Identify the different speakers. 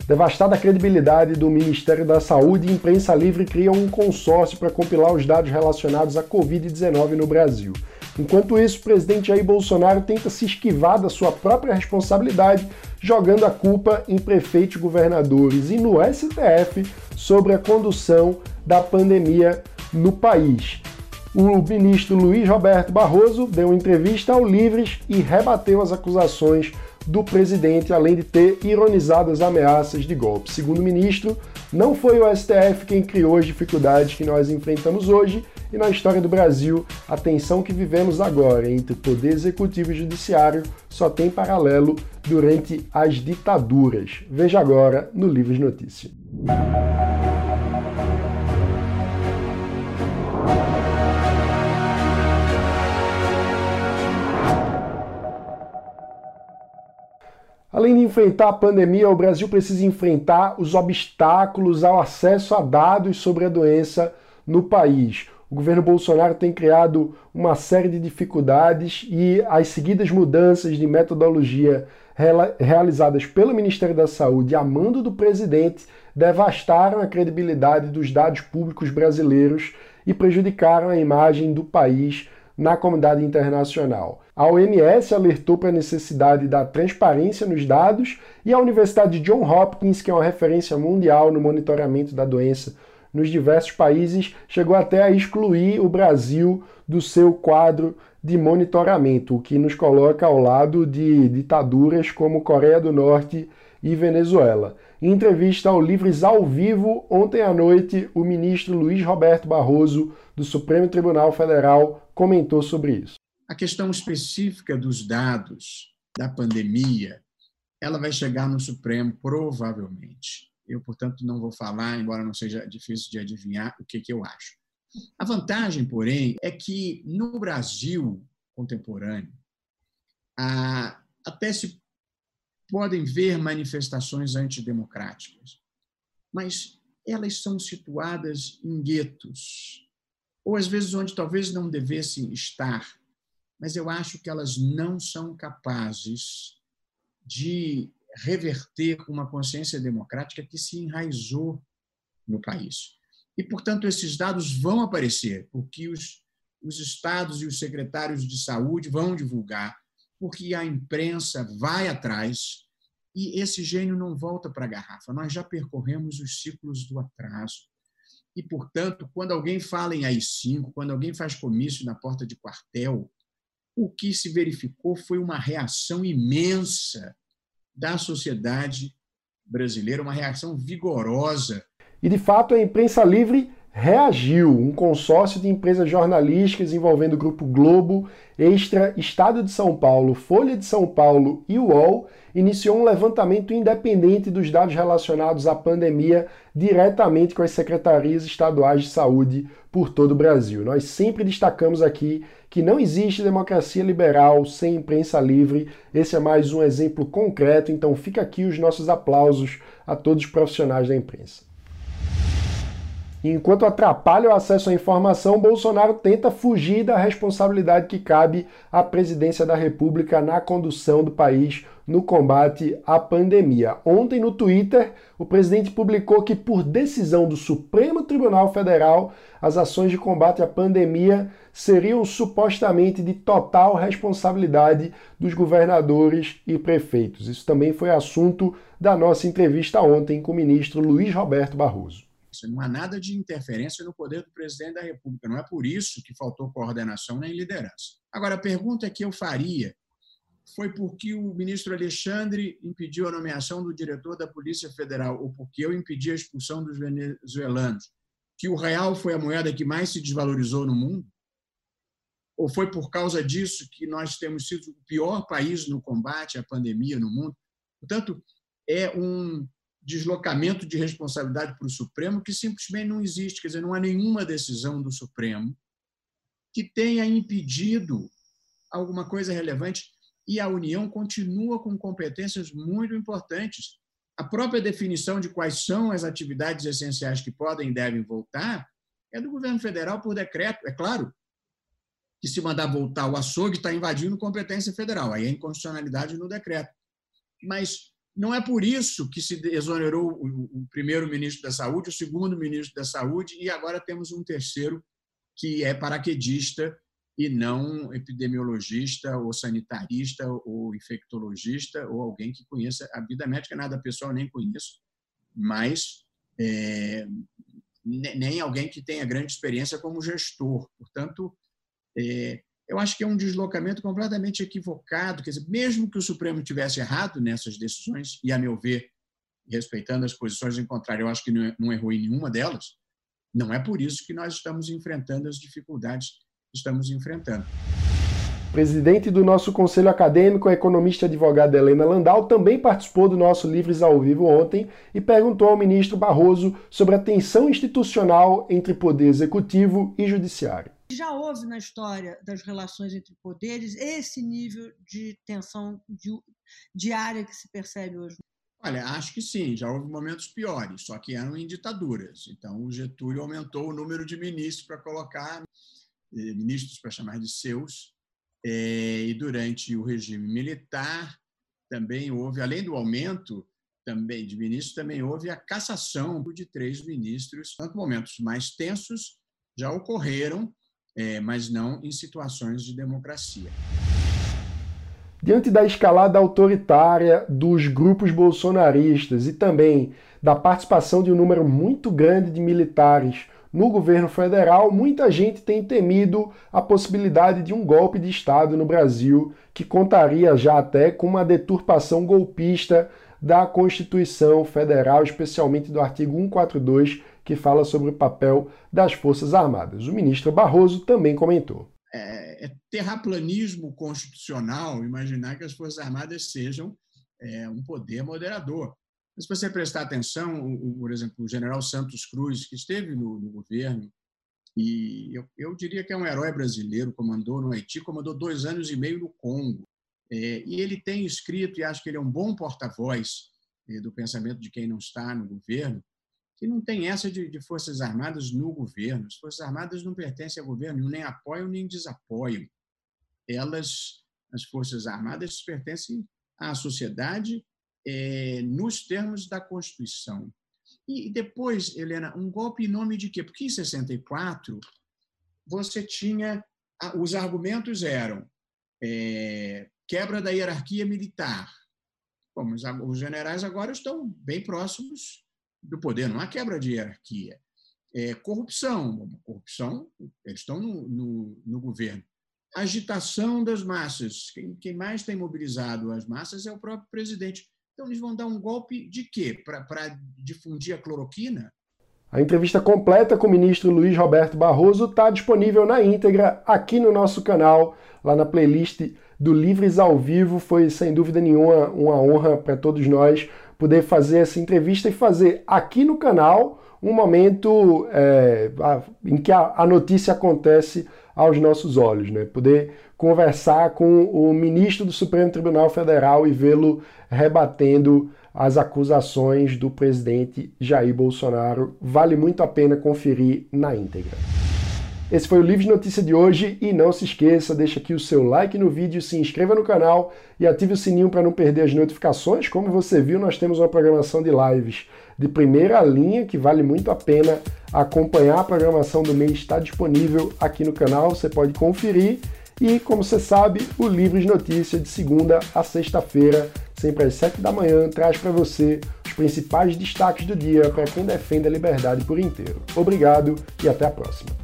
Speaker 1: Devastada a credibilidade do Ministério da Saúde, a Imprensa Livre cria um consórcio para compilar os dados relacionados à Covid-19 no Brasil. Enquanto isso, o presidente Jair Bolsonaro tenta se esquivar da sua própria responsabilidade, jogando a culpa em prefeitos, governadores e no STF sobre a condução da pandemia no país. O ministro Luiz Roberto Barroso deu uma entrevista ao Livres e rebateu as acusações do presidente, além de ter ironizado as ameaças de golpe. Segundo o ministro, não foi o STF quem criou as dificuldades que nós enfrentamos hoje e na história do Brasil, a tensão que vivemos agora entre poder executivo e judiciário só tem paralelo durante as ditaduras. Veja agora no Livres Notícias. Além de enfrentar a pandemia, o Brasil precisa enfrentar os obstáculos ao acesso a dados sobre a doença no país. O governo Bolsonaro tem criado uma série de dificuldades e as seguidas mudanças de metodologia realizadas pelo Ministério da Saúde a mando do presidente devastaram a credibilidade dos dados públicos brasileiros e prejudicaram a imagem do país na comunidade internacional. A OMS alertou para a necessidade da transparência nos dados e a Universidade de Johns Hopkins, que é uma referência mundial no monitoramento da doença nos diversos países, chegou até a excluir o Brasil do seu quadro de monitoramento, o que nos coloca ao lado de ditaduras como Coreia do Norte e Venezuela. Em entrevista ao Livres ao Vivo, ontem à noite, o ministro Luiz Roberto Barroso, do Supremo Tribunal Federal, comentou sobre isso.
Speaker 2: A questão específica dos dados da pandemia, ela vai chegar no Supremo provavelmente. Eu, portanto, não vou falar, embora não seja difícil de adivinhar o que eu acho. A vantagem, porém, é que no Brasil contemporâneo, até se podem ver manifestações antidemocráticas, mas elas são situadas em guetos, ou às vezes onde talvez não devessem estar, mas eu acho que elas não são capazes de reverter uma consciência democrática que se enraizou no país. E, portanto, esses dados vão aparecer, porque os estados e os secretários de saúde vão divulgar, porque a imprensa vai atrás e esse gênio não volta para a garrafa. Nós já percorremos os ciclos do atraso. E, portanto, quando alguém fala em AI-5, quando alguém faz comício na porta de quartel, o que se verificou foi uma reação imensa da sociedade brasileira, uma reação vigorosa.
Speaker 1: E, de fato, a Imprensa Livre reagiu. Um consórcio de empresas jornalísticas envolvendo o Grupo Globo, Extra, Estado de São Paulo, Folha de São Paulo e UOL iniciou um levantamento independente dos dados relacionados à pandemia diretamente com as secretarias estaduais de saúde por todo o Brasil. Nós sempre destacamos aqui que não existe democracia liberal sem imprensa livre. Esse é mais um exemplo concreto, então fica aqui os nossos aplausos a todos os profissionais da imprensa. Enquanto atrapalha o acesso à informação, Bolsonaro tenta fugir da responsabilidade que cabe à presidência da República na condução do país no combate à pandemia. Ontem, no Twitter, o presidente publicou que, por decisão do Supremo Tribunal Federal, as ações de combate à pandemia seriam supostamente de total responsabilidade dos governadores e prefeitos. Isso também foi assunto da nossa entrevista ontem com o ministro Luiz Roberto Barroso.
Speaker 2: Não há nada de interferência no poder do presidente da República. Não é por isso que faltou coordenação nem liderança. Agora, a pergunta que eu faria foi porque o ministro Alexandre impediu a nomeação do diretor da Polícia Federal ou porque eu impedi a expulsão dos venezuelanos, que o real foi a moeda que mais se desvalorizou no mundo? Ou foi por causa disso que nós temos sido o pior país no combate à pandemia no mundo? Portanto, é um deslocamento de responsabilidade para o Supremo que simplesmente não existe. Quer dizer, não há nenhuma decisão do Supremo que tenha impedido alguma coisa relevante e a União continua com competências muito importantes. A própria definição de quais são as atividades essenciais que podem e devem voltar é do governo federal por decreto. É claro que se mandar voltar o açougue está invadindo competência federal, aí é inconstitucionalidade no decreto. Mas Não é por isso que se exonerou o primeiro-ministro da Saúde, o segundo-ministro da Saúde, e agora temos um terceiro que é paraquedista e não epidemiologista ou sanitarista ou infectologista ou alguém que conheça a vida médica. Nada pessoal, nem conheço, mas nem alguém que tenha grande experiência como gestor. Portanto, eu acho que é um deslocamento completamente equivocado. Quer dizer, mesmo que o Supremo tivesse errado nessas decisões, e, a meu ver, respeitando as posições em contrário, eu acho que não errou em nenhuma delas, não é por isso que nós estamos enfrentando as dificuldades que estamos enfrentando.
Speaker 1: Presidente do nosso Conselho Acadêmico, a economista e advogada Helena Landau, também participou do nosso Livres ao Vivo ontem e perguntou ao ministro Barroso sobre a tensão institucional entre poder executivo e judiciário.
Speaker 3: Já houve na história das relações entre poderes esse nível de tensão diária que se percebe hoje?
Speaker 2: Olha, acho que sim, já houve momentos piores, só que eram em ditaduras. Então, o Getúlio aumentou o número de ministros para colocar, ministros para chamar de seus, e durante o regime militar também houve, além do aumento também de ministros, também houve a cassação de 3 ministros. Tanto momentos mais tensos já ocorreram, mas não em situações de democracia.
Speaker 1: Diante da escalada autoritária dos grupos bolsonaristas e também da participação de um número muito grande de militares no governo federal, muita gente tem temido a possibilidade de um golpe de Estado no Brasil, que contaria já até com uma deturpação golpista da Constituição Federal, especialmente do artigo 142, que fala sobre o papel das Forças Armadas. O ministro Barroso também comentou.
Speaker 2: É terraplanismo constitucional imaginar que as Forças Armadas sejam um poder moderador. Mas, se você prestar atenção, por exemplo, o general Santos Cruz, que esteve no governo, e eu diria que é um herói brasileiro, comandou no Haiti, comandou 2 anos e meio no Congo. E ele tem escrito, e acho que ele é um bom porta-voz do pensamento de quem não está no governo, que não tem essa de Forças Armadas no governo. As Forças Armadas não pertencem ao governo, nem apoiam nem desapoiam. As Forças Armadas pertencem à sociedade nos termos da Constituição. E depois, Helena, um golpe em nome de quê? Porque em 64 você tinha... Os argumentos eram quebra da hierarquia militar. Bom, mas os generais agora estão bem próximos do poder, não há quebra de hierarquia. Corrupção, eles estão no governo. Agitação das massas, quem mais tem mobilizado as massas é o próprio presidente. Então, eles vão dar um golpe de quê? Para difundir a cloroquina?
Speaker 1: A entrevista completa com o ministro Luiz Roberto Barroso está disponível na íntegra aqui no nosso canal, lá na playlist do Livres ao Vivo. Foi, sem dúvida nenhuma, uma honra para todos nós poder fazer essa entrevista e fazer aqui no canal um momento em que a notícia acontece aos nossos olhos, né? Poder conversar com o ministro do Supremo Tribunal Federal e vê-lo rebatendo as acusações do presidente Jair Bolsonaro. Vale muito a pena conferir na íntegra. Esse foi o Livres Notícia de hoje e não se esqueça, deixa aqui o seu like no vídeo, se inscreva no canal e ative o sininho para não perder as notificações. Como você viu, nós temos uma programação de lives de primeira linha que vale muito a pena acompanhar. A programação do mês está disponível aqui no canal, você pode conferir. E, como você sabe, o Livres Notícia de segunda a sexta-feira, sempre às 7 da manhã, traz para você os principais destaques do dia para quem defende a liberdade por inteiro. Obrigado e até a próxima.